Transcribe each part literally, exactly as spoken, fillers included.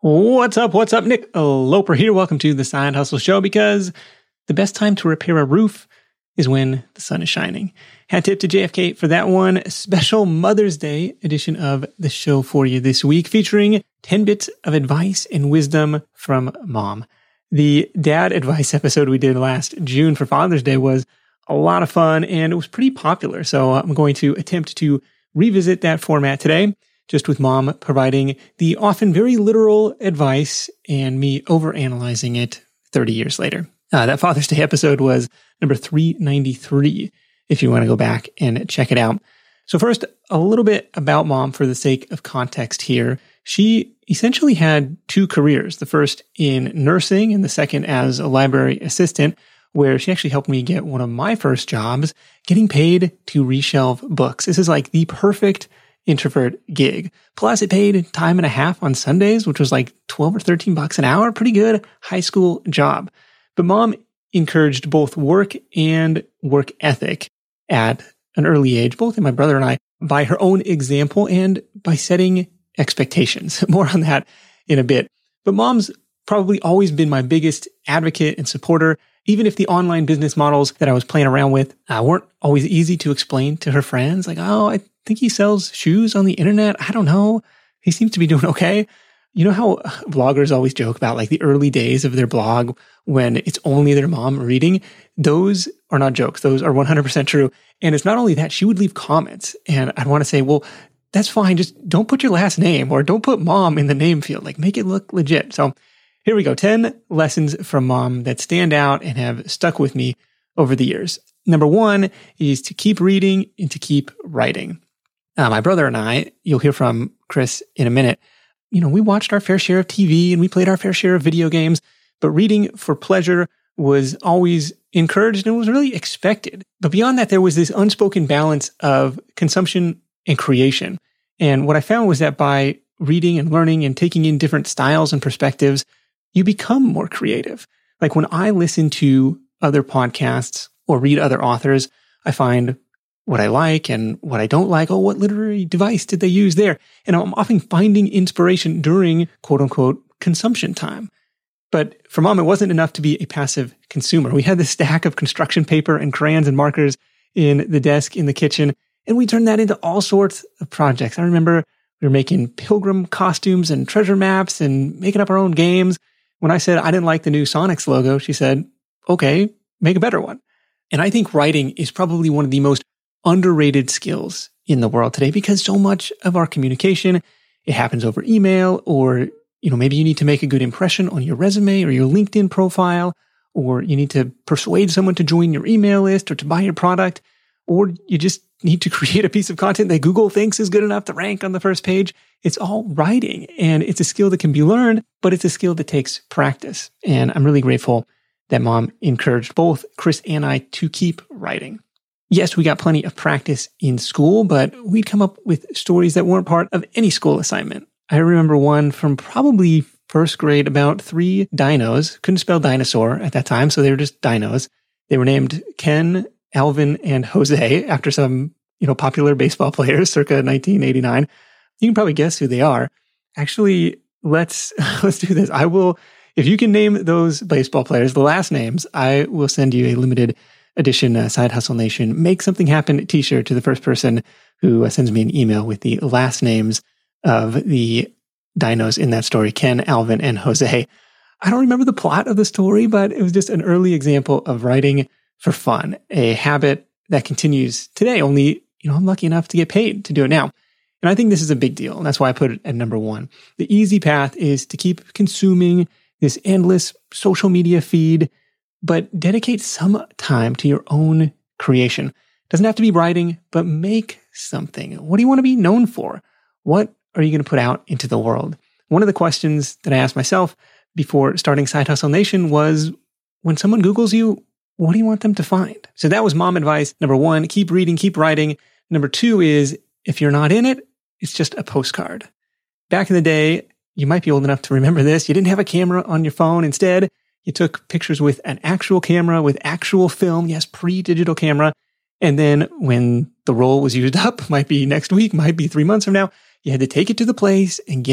What's up? What's up? Nick Loper here. Welcome to the Side Hustle Show, because the best time to repair a roof is when the sun is shining. Hat tip to J F K for that one. Special Mother's Day edition of the show for you this week, featuring ten bits of advice and wisdom from mom. The dad advice episode we did last June for Father's Day was a lot of fun, and it was pretty popular. So I'm going to attempt to revisit that format today, just with mom providing the often very literal advice and me overanalyzing it thirty years later. Uh, that Father's Day episode was number three ninety-three, if you want to go back and check it out. So first, a little bit about mom for the sake of context here. She essentially had two careers, the first in nursing and the second as a library assistant, where she actually helped me get one of my first jobs, getting paid to reshelve books. This is like the perfect introvert gig. Plus it paid time and a half on Sundays, which was like twelve or thirteen bucks an hour. Pretty good high school job. But mom encouraged both work and work ethic at an early age, both in my brother and I, by her own example and by setting expectations. More on that in a bit. But mom's probably always been my biggest advocate and supporter, even if the online business models that I was playing around with uh, weren't always easy to explain to her friends. Like, oh, I think he sells shoes on the internet. I don't know. He seems to be doing okay. You know how bloggers always joke about like the early days of their blog when it's only their mom reading? Those are not jokes. Those are one hundred percent true. And it's not only that, she would leave comments and I'd want to say, well, that's fine. Just don't put your last name or don't put mom in the name field. Like make it look legit. So here we go. ten lessons from mom that stand out and have stuck with me over the years. Number one is to keep reading and to keep writing. Uh, my brother and I, you'll hear from Chris in a minute, you know, we watched our fair share of T V and we played our fair share of video games, but reading for pleasure was always encouraged and was really expected. But beyond that, there was this unspoken balance of consumption and creation. And what I found was that by reading and learning and taking in different styles and perspectives, you become more creative. Like when I listen to other podcasts or read other authors, I find what I like and what I don't like. Oh, what literary device did they use there? And I'm often finding inspiration during quote unquote consumption time. But for mom, it wasn't enough to be a passive consumer. We had this stack of construction paper and crayons and markers in the desk in the kitchen, and we turned that into all sorts of projects. I remember we were making pilgrim costumes and treasure maps and making up our own games. When I said I didn't like the new Sonics logo, she said, okay, make a better one. And I think writing is probably one of the most underrated skills in the world today, because so much of our communication, it happens over email, or, you know, maybe you need to make a good impression on your resume or your LinkedIn profile, or you need to persuade someone to join your email list or to buy your product, or you just need to create a piece of content that Google thinks is good enough to rank on the first page. It's all writing, and it's a skill that can be learned, but it's a skill that takes practice. And I'm really grateful that mom encouraged both Chris and I to keep writing. Yes, we got plenty of practice in school, but we'd come up with stories that weren't part of any school assignment. I remember one from probably first grade about three dinos. Couldn't spell dinosaur at that time, so they were just dinos. They were named Ken, Alvin, and Jose after some, you know, popular baseball players circa nineteen eighty-nine. You can probably guess who they are. Actually, let's let's do this. I will, if you can name those baseball players, the last names, I will send you a limited edition uh, Side Hustle Nation Make Something Happen t-shirt to the first person who uh, sends me an email with the last names of the dinos in that story, Ken, Alvin, and Jose. I don't remember the plot of the story, but it was just an early example of writing for fun, a habit that continues today. Only, you know, I'm lucky enough to get paid to do it now. And I think this is a big deal. And that's why I put it at number one. The easy path is to keep consuming this endless social media feed, but dedicate some time to your own creation. Doesn't have to be writing, but make something. What do you want to be known for? What are you going to put out into the world? One of the questions that I asked myself before starting Side Hustle Nation was, when someone Googles you, what do you want them to find? So that was mom advice. Number one, keep reading, keep writing. Number two is, if you're not in it, it's just a postcard. Back in the day, you might be old enough to remember this. You didn't have a camera on your phone. Instead, you took pictures with an actual camera, with actual film. Yes, pre-digital camera. And then when the roll was used up, might be next week, might be three months from now, you had to take it to the place and get it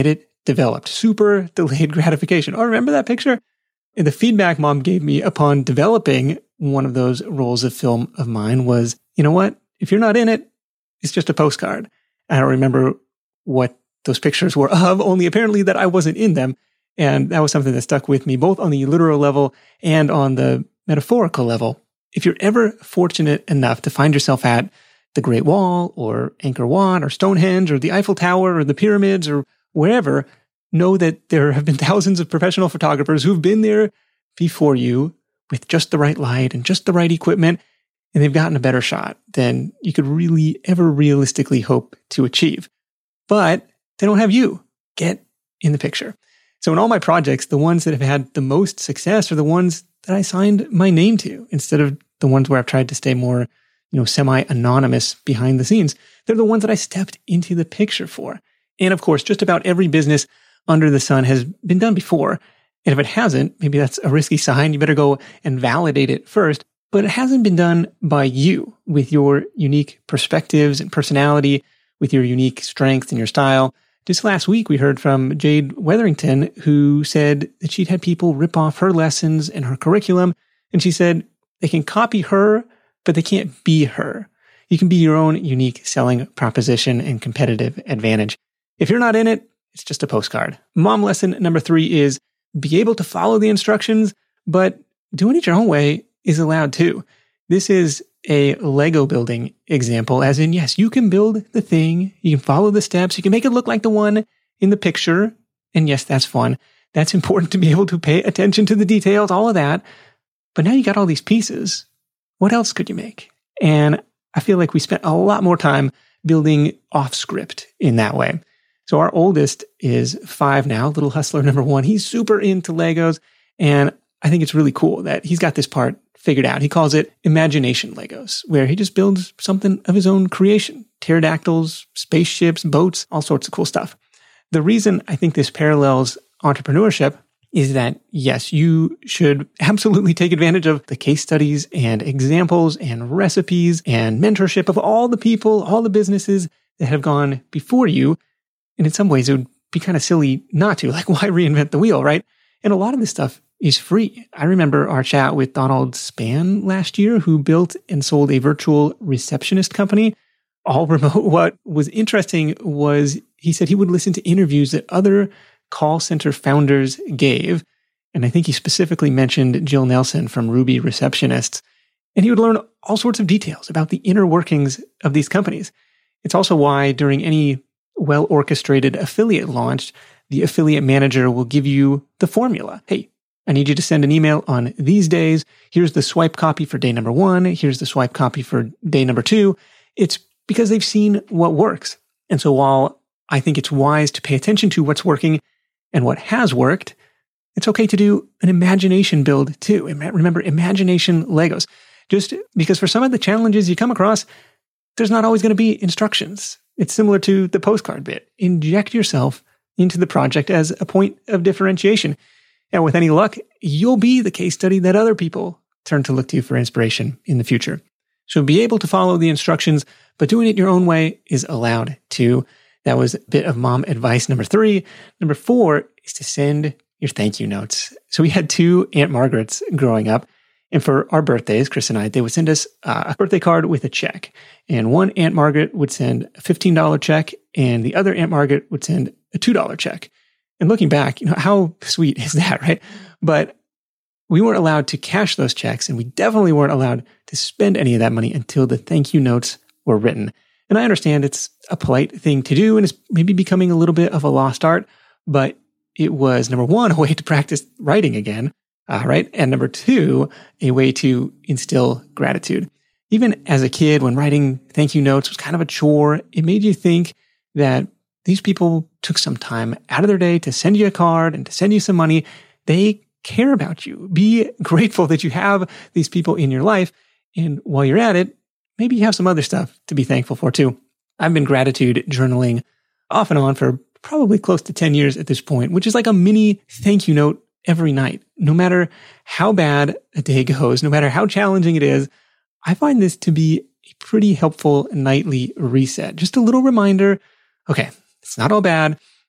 developed. Super delayed gratification. Oh, remember that picture? And the feedback mom gave me upon developing one of those rolls of film of mine was, you know what? If you're not in it, it's just a postcard. I don't remember what those pictures were of, only apparently that I wasn't in them. And that was something that stuck with me, both on the literal level and on the metaphorical level. If you're ever fortunate enough to find yourself at the Great Wall or Angkor Wat or Stonehenge or the Eiffel Tower or the pyramids or wherever, know that there have been thousands of professional photographers who've been there before you with just the right light and just the right equipment, and they've gotten a better shot than you could really ever realistically hope to achieve. But they don't have you. Get in the picture. So in all my projects, the ones that have had the most success are the ones that I signed my name to, instead of the ones where I've tried to stay more, you know, semi-anonymous behind the scenes. They're the ones that I stepped into the picture for. And of course, just about every business under the sun has been done before. And if it hasn't, maybe that's a risky sign. You better go and validate it first. But it hasn't been done by you with your unique perspectives and personality, with your unique strengths and your style. Just last week, we heard from Jade Wetherington, who said that she'd had people rip off her lessons and her curriculum. And she said they can copy her, but they can't be her. You can be your own unique selling proposition and competitive advantage. If you're not in it, it's just a postcard. Mom lesson number three is be able to follow the instructions, but doing it your own way is allowed too. This is a Lego building example, as in, yes, you can build the thing, you can follow the steps, you can make it look like the one in the picture. And yes, that's fun. That's important to be able to pay attention to the details, all of that. But now you got all these pieces. What else could you make? And I feel like we spent a lot more time building off script in that way. So our oldest is five now, little hustler number one. He's super into Legos. And I think it's really cool that he's got this part figured out. He calls it imagination Legos, where he just builds something of his own creation. Pterodactyls, spaceships, boats, all sorts of cool stuff. The reason I think this parallels entrepreneurship is that, yes, you should absolutely take advantage of the case studies and examples and recipes and mentorship of all the people, all the businesses that have gone before you. And in some ways, it would be kind of silly not to. Like, why reinvent the wheel, right? And a lot of this stuff is free. I remember our chat with Donald Spann last year, who built and sold a virtual receptionist company, all remote. What was interesting was he said he would listen to interviews that other call center founders gave. And I think he specifically mentioned Jill Nelson from Ruby Receptionists. And he would learn all sorts of details about the inner workings of these companies. It's also why during any well-orchestrated affiliate launch, the affiliate manager will give you the formula. Hey, I need you to send an email on these days. Here's the swipe copy for day number one. Here's the swipe copy for day number two. It's because they've seen what works. And so while I think it's wise to pay attention to what's working and what has worked, it's okay to do an imagination build too. Remember, imagination Legos. Just because for some of the challenges you come across, there's not always going to be instructions. It's similar to the postcard bit. Inject yourself into the project as a point of differentiation. And with any luck, you'll be the case study that other people turn to look to for inspiration in the future. So be able to follow the instructions, but doing it your own way is allowed too. That was a bit of mom advice number three. Number four is to send your thank you notes. So we had two Aunt Margarets growing up. And for our birthdays, Chris and I, they would send us a birthday card with a check. And one Aunt Margaret would send a fifteen dollars check, and the other Aunt Margaret would send a two dollars check. And looking back, you know, how sweet is that, right? But we weren't allowed to cash those checks, and we definitely weren't allowed to spend any of that money until the thank you notes were written. And I understand it's a polite thing to do, and it's maybe becoming a little bit of a lost art, but it was, number one, a way to practice writing again, uh, right? And number two, a way to instill gratitude. Even as a kid, when writing thank you notes was kind of a chore, it made you think that these people took some time out of their day to send you a card and to send you some money. They care about you. Be grateful that you have these people in your life. And while you're at it, maybe you have some other stuff to be thankful for too. I've been gratitude journaling off and on for probably close to ten years at this point, which is like a mini thank you note every night. No matter how bad a day goes, no matter how challenging it is, I find this to be a pretty helpful nightly reset. Just a little reminder, okay, it's not all bad.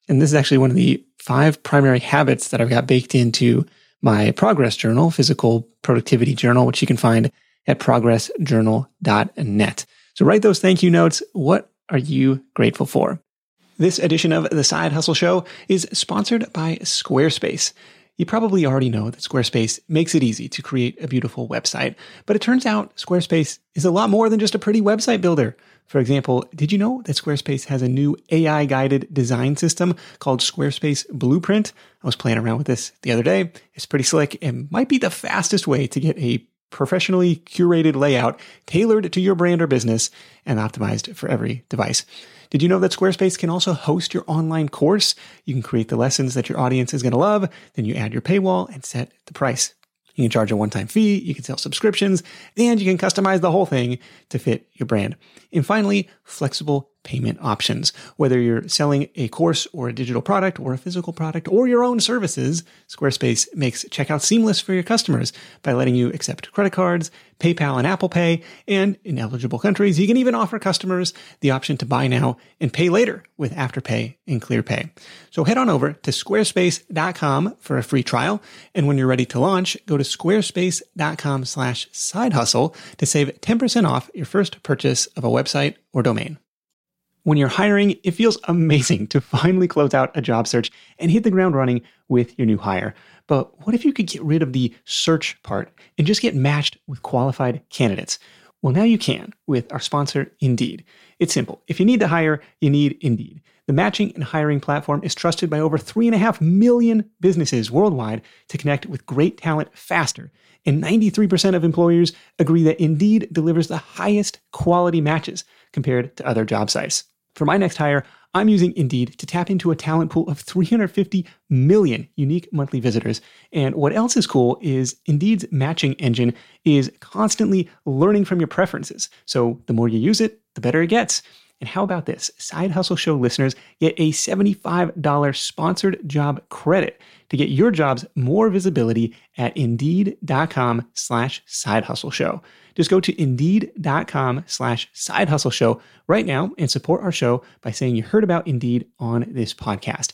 And this is actually one of the five primary habits that I've got baked into my Progress Journal, physical productivity journal, which you can find at progress journal dot net. So write those thank you notes. What are you grateful for? This edition of The Side Hustle Show is sponsored by Squarespace. You probably already know that Squarespace makes it easy to create a beautiful website, but it turns out Squarespace is a lot more than just a pretty website builder. For example, did you know that Squarespace has a new A I-guided design system called Squarespace Blueprint? I was playing around with this the other day. It's pretty slick and might be the fastest way to get a professionally curated layout tailored to your brand or business and optimized for every device. Did you know that Squarespace can also host your online course? You can create the lessons that your audience is going to love. Then you add your paywall and set the price. You can charge a one-time fee, you can sell subscriptions, and you can customize the whole thing to fit your brand. And finally, flexible payment options. Whether you're selling a course or a digital product or a physical product or your own services, Squarespace makes checkout seamless for your customers by letting you accept credit cards, PayPal and Apple Pay, and in eligible countries, you can even offer customers the option to buy now and pay later with Afterpay and ClearPay. So head on over to squarespace dot com for a free trial. And when you're ready to launch, go to squarespace dot com slash side hustle to save ten percent off your first purchase of a website or domain. When you're hiring, it feels amazing to finally close out a job search and hit the ground running with your new hire. But what if you could get rid of the search part and just get matched with qualified candidates? Well, now you can with our sponsor, Indeed. It's simple. If you need to hire, you need Indeed. The matching and hiring platform is trusted by over three and a half million businesses worldwide to connect with great talent faster. And ninety-three percent of employers agree that Indeed delivers the highest quality matches compared to other job sites. For my next hire, I'm using Indeed to tap into a talent pool of three hundred fifty million unique monthly visitors. And what else is cool is Indeed's matching engine is constantly learning from your preferences. So the more you use it, the better it gets. And how about this? Side Hustle Show listeners get a seventy-five dollars sponsored job credit to get your jobs more visibility at indeed.com slash side hustle show. Just go to indeed.com slash side hustle show right now and support our show by saying you heard about Indeed on this podcast.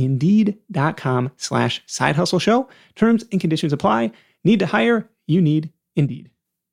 Indeed.com slash side hustle show. Terms and conditions apply. Need to hire? You need Indeed.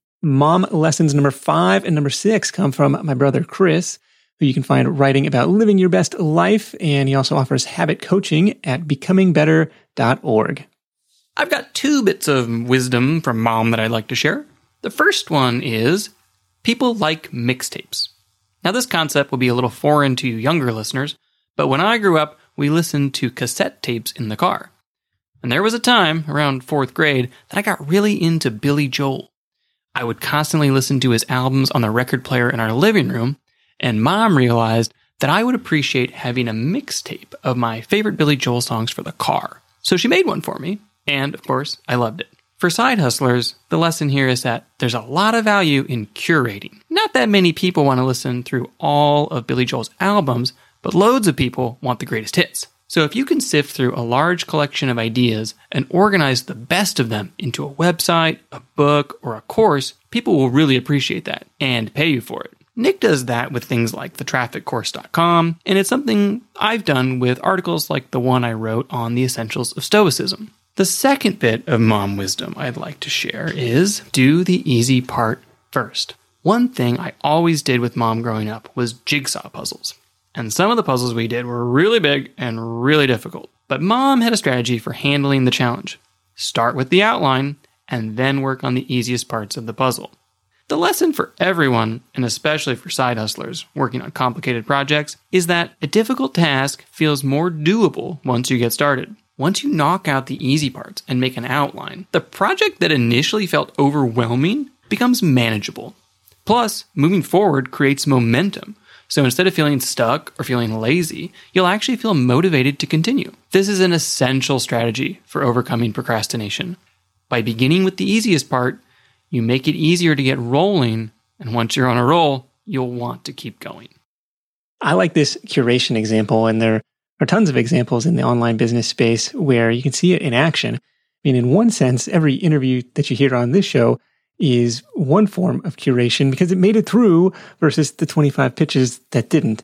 Mom lessons number five and number six come from my brother Chris, who you can find writing about living your best life. And he also offers habit coaching at becoming better dot org. I've got two bits of wisdom from Mom that I'd like to share. The first one is people like mixtapes. Now, this concept will be a little foreign to you younger listeners, but when I grew up, we listened to cassette tapes in the car. And there was a time, around fourth grade, that I got really into Billy Joel. I would constantly listen to his albums on the record player in our living room, and Mom realized that I would appreciate having a mixtape of my favorite Billy Joel songs for the car. So she made one for me, and of course, I loved it. For side hustlers, the lesson here is that there's a lot of value in curating. Not that many people want to listen through all of Billy Joel's albums, but loads of people want the greatest hits. So if you can sift through a large collection of ideas and organize the best of them into a website, a book, or a course, people will really appreciate that and pay you for it. Nick does that with things like the traffic course dot com, and it's something I've done with articles like the one I wrote on the essentials of Stoicism. The second bit of mom wisdom I'd like to share is do the easy part first. One thing I always did with Mom growing up was jigsaw puzzles. And some of the puzzles we did were really big and really difficult. But Mom had a strategy for handling the challenge. Start with the outline and then work on the easiest parts of the puzzle. The lesson for everyone, and especially for side hustlers working on complicated projects, is that a difficult task feels more doable once you get started. Once you knock out the easy parts and make an outline, the project that initially felt overwhelming becomes manageable. Plus, moving forward creates momentum. So instead of feeling stuck or feeling lazy, you'll actually feel motivated to continue. This is an essential strategy for overcoming procrastination. By beginning with the easiest part, you make it easier to get rolling, and once you're on a roll, you'll want to keep going. I like this curation example, and there are tons of examples in the online business space where you can see it in action. I mean, in one sense, every interview that you hear on this show is one form of curation because it made it through versus the twenty-five pitches that didn't.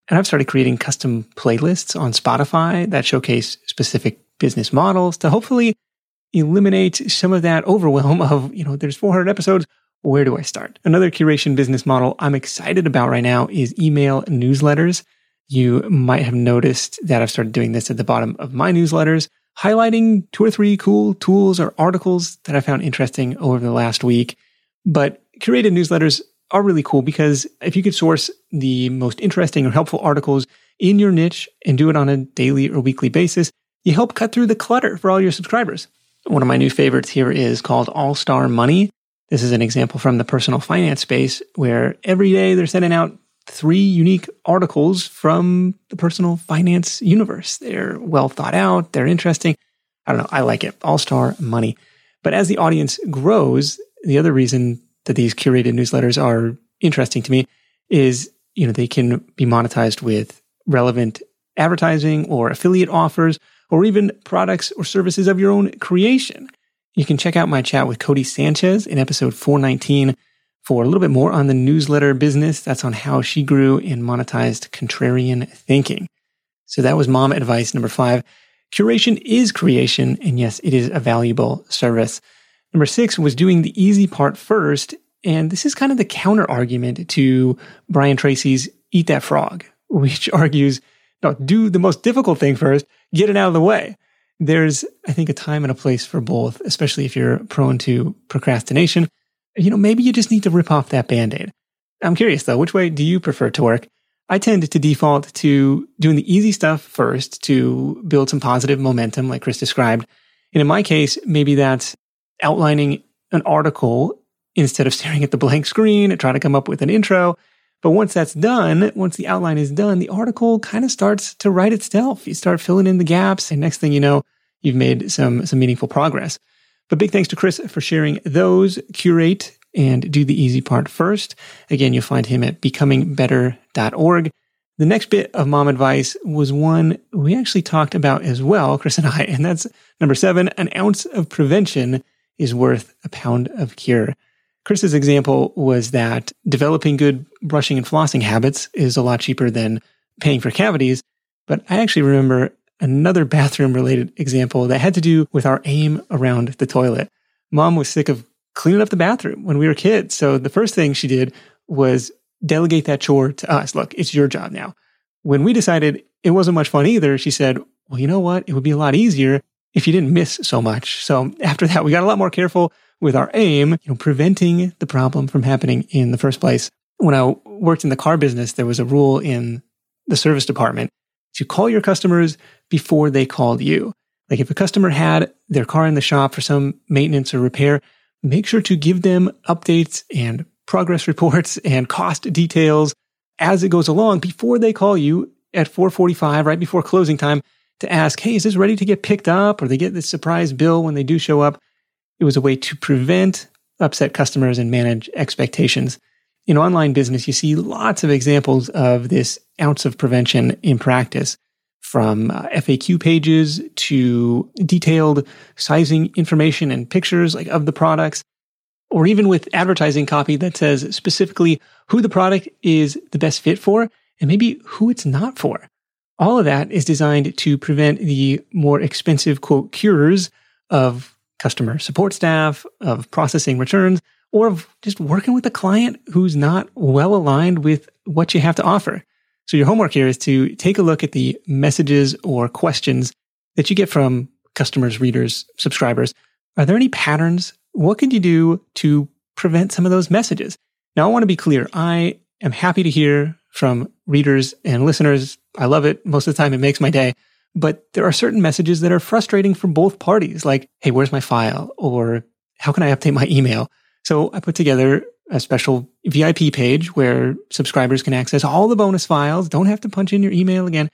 And I've started creating custom playlists on Spotify that showcase specific business models to hopefully eliminate some of that overwhelm of, you know, there's four hundred episodes. Where do I start? Another curation business model I'm excited about right now is email newsletters. You might have noticed that I've started doing this at the bottom of my newsletters, highlighting two or three cool tools or articles that I found interesting over the last week. But curated newsletters are really cool because if you could source the most interesting or helpful articles in your niche and do it on a daily or weekly basis, you help cut through the clutter for all your subscribers. One of my new favorites here is called All-Star Money. This is an example from the personal finance space where every day they're sending out three unique articles from the personal finance universe. They're well thought out. They're interesting. I don't know. I like it. All-Star Money. But as the audience grows, the other reason that these curated newsletters are interesting to me is, you know, they can be monetized with relevant advertising or affiliate offers or even products or services of your own creation. You can check out my chat with Cody Sanchez in episode four nineteen for a little bit more on the newsletter business. That's on how she grew and monetized contrarian thinking. So that was mom advice number five. Curation is creation, and yes, it is a valuable service. Number six was doing the easy part first, and this is kind of the counter argument to Brian Tracy's Eat That Frog, which argues, no, do the most difficult thing first, get it out of the way. There's, I think, a time and a place for both, especially if you're prone to procrastination. You know, maybe you just need to rip off that Band-Aid. I'm curious, though, which way do you prefer to work? I tend to default to doing the easy stuff first to build some positive momentum, like Chris described. And in my case, maybe that's outlining an article instead of staring at the blank screen and trying to come up with an intro. But once that's done, once the outline is done, the article kind of starts to write itself. You start filling in the gaps, and next thing you know, you've made some, some meaningful progress. But big thanks to Chris for sharing those. Curate and do the easy part first. Again, you'll find him at becoming better dot org. The next bit of mom advice was one we actually talked about as well, Chris and I, and that's number seven, an ounce of prevention is worth a pound of cure. Chris's example was that developing good brushing and flossing habits is a lot cheaper than paying for cavities. But I actually remember another bathroom-related example that had to do with our aim around the toilet. Mom was sick of cleaning up the bathroom when we were kids. So the first thing she did was delegate that chore to us. Look, it's your job now. When we decided it wasn't much fun either, she said, well, you know what? It would be a lot easier if you didn't miss so much. So after that, we got a lot more careful with our aim, you know, preventing the problem from happening in the first place. When I worked in the car business, there was a rule in the service department to call your customers before they called you. Like if a customer had their car in the shop for some maintenance or repair, make sure to give them updates and progress reports and cost details as it goes along before they call you at four forty-five, right before closing time, to ask, hey, is this ready to get picked up? Or they get this surprise bill when they do show up. It was a way to prevent upset customers and manage expectations. In online business, you see lots of examples of this ounce of prevention in practice, from uh, F A Q pages to detailed sizing information and pictures like of the products, or even with advertising copy that says specifically who the product is the best fit for and maybe who it's not for. All of that is designed to prevent the more expensive, quote, cures of customer support staff, of processing returns, or of just working with a client who's not well aligned with what you have to offer. So your homework here is to take a look at the messages or questions that you get from customers, readers, subscribers. Are there any patterns? What can you do to prevent some of those messages? Now, I want to be clear. I am happy to hear from readers and listeners. I love it. Most of the time, it makes my day. But there are certain messages that are frustrating for both parties, like, hey, where's my file? Or how can I update my email? So I put together a special V I P page where subscribers can access all the bonus files, don't have to punch in your email again.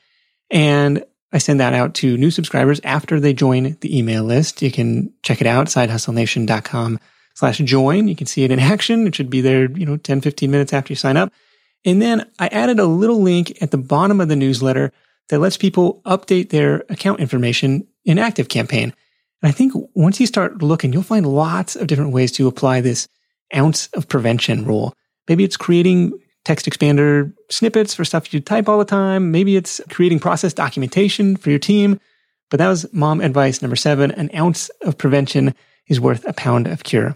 And I send that out to new subscribers after they join the email list. You can check it out, sidehustlenation.com slash join. You can see it in action. It should be there, you know, ten, fifteen minutes after you sign up. And then I added a little link at the bottom of the newsletter that lets people update their account information in ActiveCampaign. And I think once you start looking, you'll find lots of different ways to apply this ounce of prevention rule. Maybe it's creating text expander snippets for stuff you type all the time. Maybe it's creating process documentation for your team. But that was mom advice number seven. An ounce of prevention is worth a pound of cure.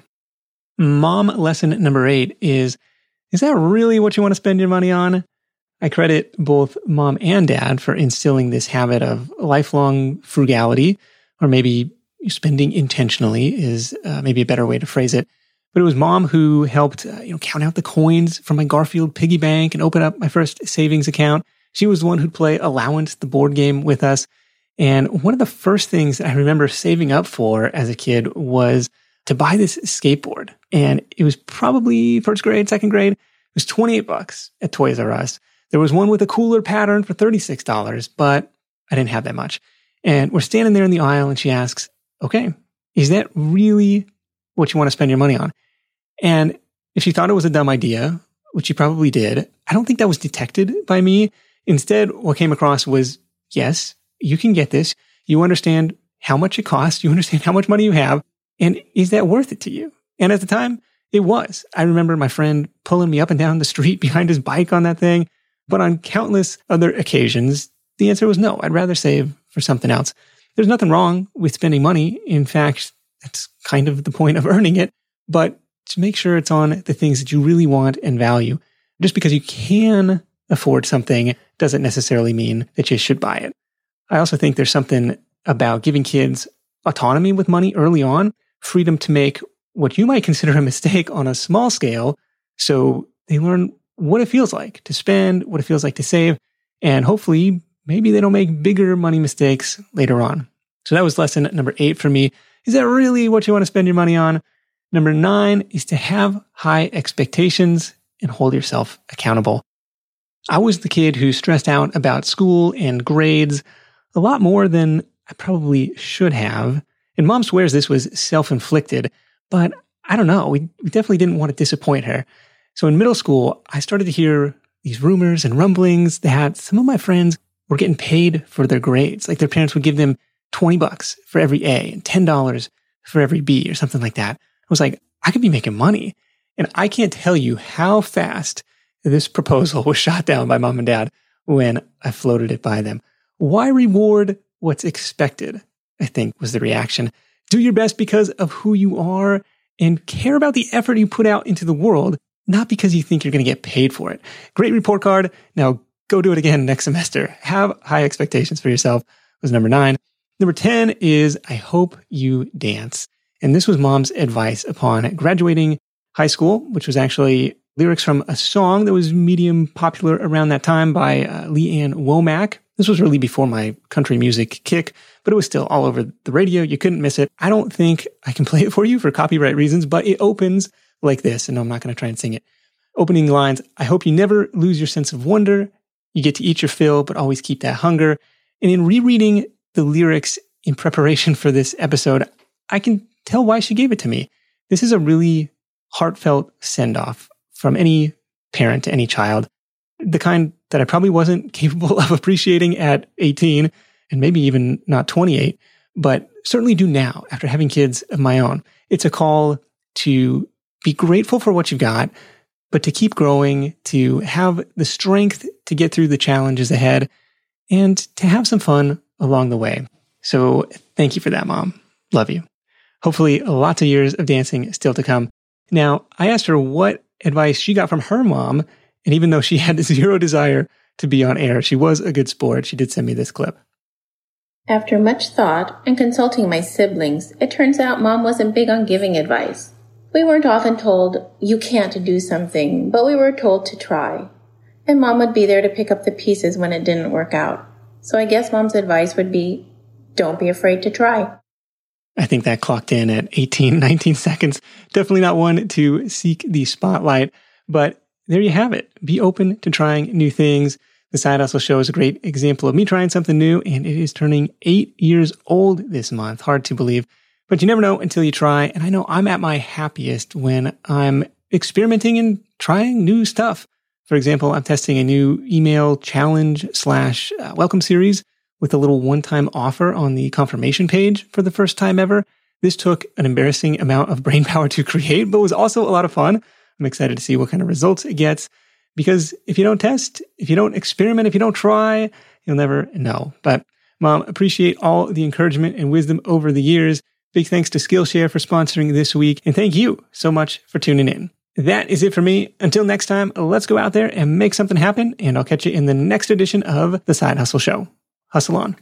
Mom lesson number eight is, is that really what you want to spend your money on? I credit both mom and dad for instilling this habit of lifelong frugality, or maybe spending intentionally is uh, maybe a better way to phrase it. But it was mom who helped uh, you know, count out the coins from my Garfield piggy bank and open up my first savings account. She was the one who'd play Allowance, the board game, with us. And one of the first things that I remember saving up for as a kid was to buy this skateboard. And it was probably first grade, second grade. It was twenty-eight bucks at Toys R Us. There was one with a cooler pattern for thirty-six dollars, but I didn't have that much. And we're standing there in the aisle and she asks, okay, is that really what you want to spend your money on? And if she thought it was a dumb idea, which she probably did, I don't think that was detected by me. Instead, what came across was, yes, you can get this. You understand how much it costs. You understand how much money you have. And is that worth it to you? And at the time, it was. I remember my friend pulling me up and down the street behind his bike on that thing. But on countless other occasions, the answer was no. I'd rather save for something else. There's nothing wrong with spending money. In fact, that's kind of the point of earning it. But to make sure it's on the things that you really want and value. Just because you can afford something doesn't necessarily mean that you should buy it. I also think there's something about giving kids autonomy with money early on, freedom to make what you might consider a mistake on a small scale, so they learn what it feels like to spend, what it feels like to save, and hopefully maybe they don't make bigger money mistakes later on. So that was lesson number eight for me. Is that really what you want to spend your money on? Number nine is to have high expectations and hold yourself accountable. I was the kid who stressed out about school and grades a lot more than I probably should have. And mom swears this was self-inflicted, but I don't know. We, we definitely didn't want to disappoint her. So in middle school, I started to hear these rumors and rumblings that some of my friends were getting paid for their grades. Like their parents would give them twenty bucks for every A and ten dollars for every B or something like that. I was like, I could be making money. And I can't tell you how fast this proposal was shot down by mom and dad when I floated it by them. Why reward what's expected? I think was the reaction. Do your best because of who you are and care about the effort you put out into the world, not because you think you're going to get paid for it. Great report card. Now go do it again next semester. Have high expectations for yourself was number nine. Number ten is I hope you dance. And this was mom's advice upon graduating high school, which was actually lyrics from a song that was medium popular around that time by uh, Lee Ann Womack. This was really before my country music kick, but it was still all over the radio. You couldn't miss it. I don't think I can play it for you for copyright reasons, but it opens like this. And no, I'm not going to try and sing it. Opening lines, I hope you never lose your sense of wonder. You get to eat your fill, but always keep that hunger. And in rereading the lyrics in preparation for this episode, I can tell why she gave it to me. This is a really heartfelt send-off from any parent to any child. The kind that I probably wasn't capable of appreciating at eighteen, and maybe even not twenty-eight, but certainly do now after having kids of my own. It's a call to be grateful for what you've got, but to keep growing, to have the strength to get through the challenges ahead, and to have some fun along the way. So thank you for that, Mom. Love you. Hopefully lots of years of dancing still to come. Now, I asked her what advice she got from her mom, and even though she had zero desire to be on air, she was a good sport. She did send me this clip. After much thought and consulting my siblings, it turns out Mom wasn't big on giving advice. We weren't often told, you can't do something, but we were told to try. And Mom would be there to pick up the pieces when it didn't work out. So I guess Mom's advice would be, don't be afraid to try. I think that clocked in at eighteen, nineteen seconds. Definitely not one to seek the spotlight, but there you have it. Be open to trying new things. The Side Hustle Show is a great example of me trying something new, and it is turning eight years old this month. Hard to believe, but you never know until you try. And I know I'm at my happiest when I'm experimenting and trying new stuff. For example, I'm testing a new email challenge slash uh, welcome series with a little one-time offer on the confirmation page for the first time ever. This took an embarrassing amount of brain power to create, but was also a lot of fun. I'm excited to see what kind of results it gets. Because if you don't test, if you don't experiment, if you don't try, you'll never know. But Mom, appreciate all the encouragement and wisdom over the years. Big thanks to Skillshare for sponsoring this week. And thank you so much for tuning in. That is it for me. Until next time, let's go out there and make something happen. And I'll catch you in the next edition of The Side Hustle Show. Hustle on.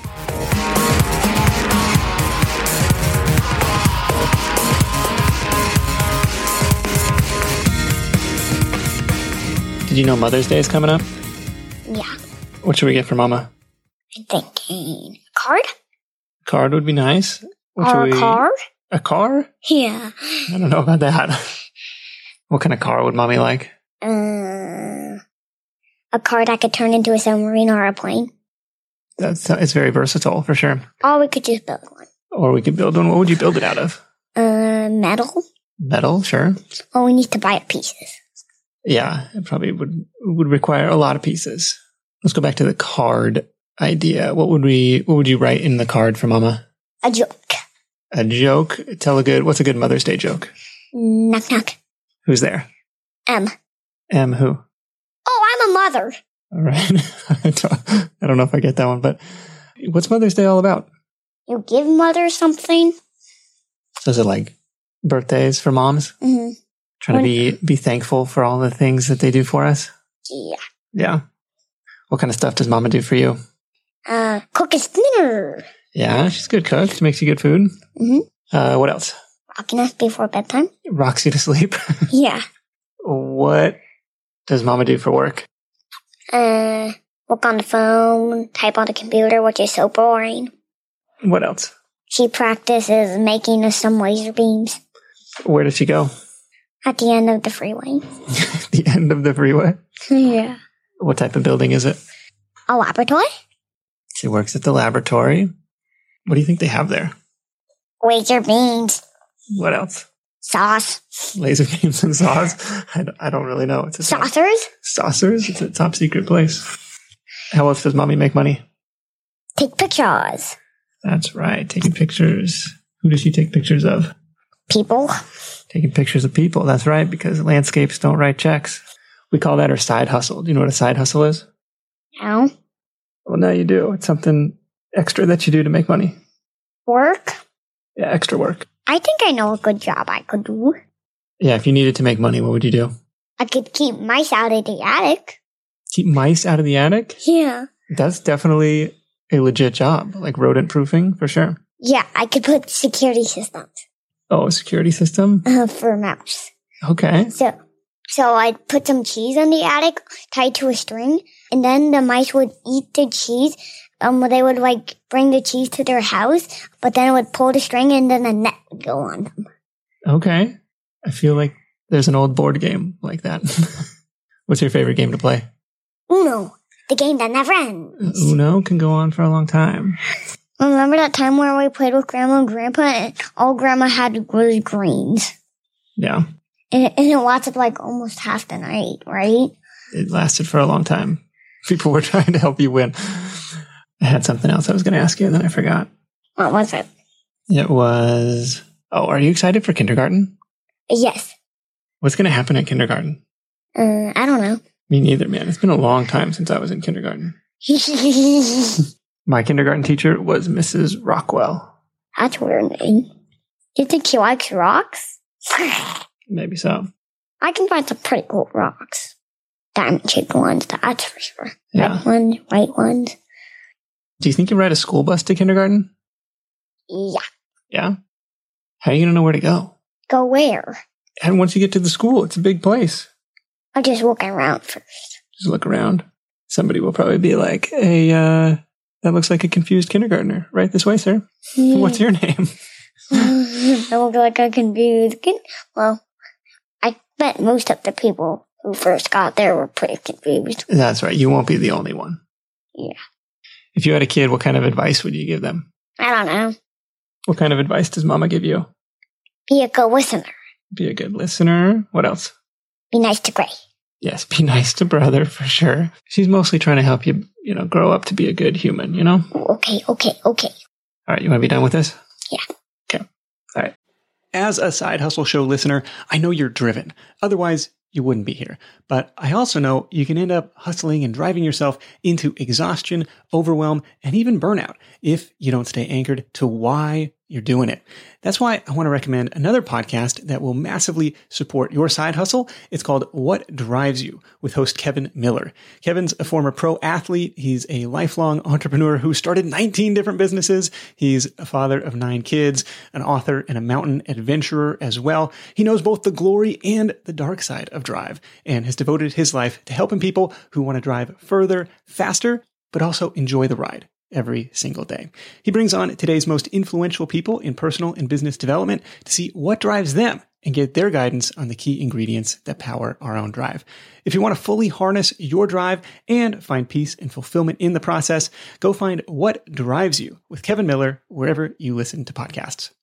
Did you know Mother's Day is coming up? Yeah. What should we get for Mama? I'm thinking a card? A card would be nice. What Or should a we... car? A car? Yeah. I don't know about that. What kind of car would Mommy like? Uh, a car that could turn into a submarine or a plane. That's it's very versatile for sure. Or we could just build one. Or we could build one. What would you build it out of? Uh, metal. Metal, sure. Or we need to buy it pieces. Yeah, it probably would would require a lot of pieces. Let's go back to the card idea. What would we? What would you write in the card for Mama? A joke. A joke. Tell a good. What's a good Mother's Day joke? Knock knock. Who's there? M. M. Who? Oh, I'm a mother. All right. I don't, I don't know if I get that one, but what's Mother's Day all about? You give mother something. So is it like birthdays for moms? Mm-hmm. Trying to be be thankful for all the things that they do for us? Yeah. Yeah. What kind of stuff does Mama do for you? Uh, cook us dinner. Yeah, she's a good cook. She makes you good food. Mm-hmm. Uh, what else? Rocking us before bedtime. Rocks you to sleep. Yeah. What does Mama do for work? Uh, work on the phone, type on the computer, which is so boring. What else? She practices making us some laser beams. Where does she go? At the end of the freeway. The end of the freeway? Yeah. What type of building is it? A laboratory? She works at the laboratory. What do you think they have there? Laser beams. What else? Sauce. Laser beams and sauce? I don't, I don't really know. It's a Saucers? Saucers? It's a top secret place. How else does Mommy make money? Take pictures. That's right. Taking pictures. Who does she take pictures of? People. Taking pictures of people. That's right, because landscapes don't write checks. We call that our side hustle. Do you know what a side hustle is? No. Well, now you do. It's something extra that you do to make money. Work? Yeah, extra work. I think I know a good job I could do. Yeah, if you needed to make money, what would you do? I could keep mice out of the attic. Keep mice out of the attic? Yeah. That's definitely a legit job, like rodent proofing for sure. Yeah, I could put security systems. Oh, a security system? Uh, for mouse. Okay. So, so I'd put some cheese in the attic tied to a string, and then the mice would eat the cheese. Um, they would like bring the cheese to their house, but then it would pull the string, and then the net would go on them. Okay. I feel like there's an old board game like that. What's your favorite game to play? Uno, the game that never ends. Uno can go on for a long time. Remember that time where we played with Grandma and Grandpa, and all Grandma had was greens? Yeah. And, and it lasted like almost half the night, right? It lasted for a long time. People were trying to help you win. I had something else I was going to ask you, and then I forgot. What was it? It was... Oh, are you excited for kindergarten? Yes. What's going to happen at kindergarten? Uh, I don't know. Me neither, man. It's been a long time since I was in kindergarten. My kindergarten teacher was Missus Rockwell. That's a weird name. Do you think she likes rocks? Maybe so. I can find some pretty cool rocks. Diamond-shaped ones, that's for sure. Yeah. Red ones, white ones. Do you think you ride a school bus to kindergarten? Yeah. Yeah? How are you going to know where to go? Go where? And once you get to the school, it's a big place. I'm just walking around first. Just look around. Somebody will probably be like, hey, uh, that looks like a confused kindergartner. Right this way, sir. Hmm. What's your name? I look like a confused kid. Well, I bet most of the people who first got there were pretty confused. That's right. You won't be the only one. Yeah. If you had a kid, what kind of advice would you give them? I don't know. What kind of advice does Mama give you? Be a good listener. Be a good listener. What else? Be nice to Gray. Yes, be nice to brother for sure. She's mostly trying to help you, you know, grow up to be a good human, you know? Okay, okay, okay. All right, you want to be done with this? Yeah. Okay. All right. As a Side Hustle Show listener, I know you're driven. Otherwise, you wouldn't be here. But I also know you can end up hustling and driving yourself into exhaustion, overwhelm, and even burnout if you don't stay anchored to why you're doing it. That's why I want to recommend another podcast that will massively support your side hustle. It's called What Drives You with host Kevin Miller. Kevin's a former pro athlete. He's a lifelong entrepreneur who started nineteen different businesses. He's a father of nine kids, an author and a mountain adventurer as well. He knows both the glory and the dark side of drive and has devoted his life to helping people who want to drive further, faster, but also enjoy the ride every single day. He brings on today's most influential people in personal and business development to see what drives them and get their guidance on the key ingredients that power our own drive. If you want to fully harness your drive and find peace and fulfillment in the process, go find What Drives You with Kevin Miller wherever you listen to podcasts.